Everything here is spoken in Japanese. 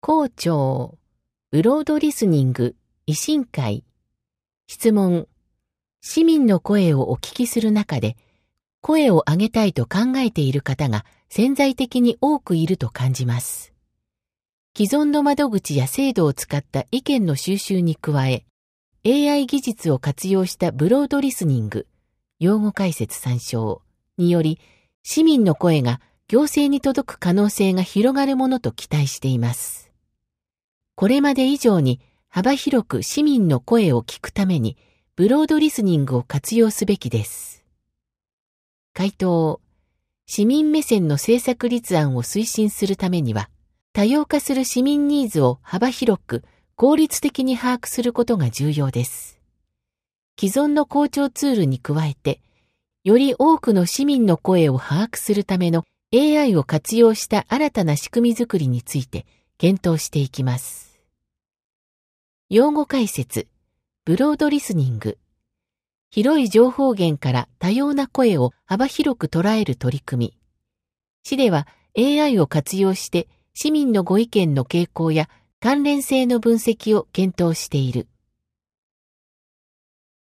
校長、ブロードリスニング、維新会。質問。市民の声をお聞きする中で、声を上げたいと考えている方が潜在的に多くいると感じます。既存の窓口や制度を使った意見の収集に加え、AI 技術を活用したブロードリスニング、用語解説参照により、市民の声が行政に届く可能性が広がるものと期待しています。これまで以上に幅広く市民の声を聞くために、ブロードリスニングを活用すべきです。回答。市民目線の政策立案を推進するためには、多様化する市民ニーズを幅広く効率的に把握することが重要です。既存の校長ツールに加えて、より多くの市民の声を把握するための AI を活用した新たな仕組みづくりについて検討していきます。用語解説、ブロードリスニング。広い情報源から多様な声を幅広く捉える取り組み。市では AI を活用して市民のご意見の傾向や関連性の分析を検討している。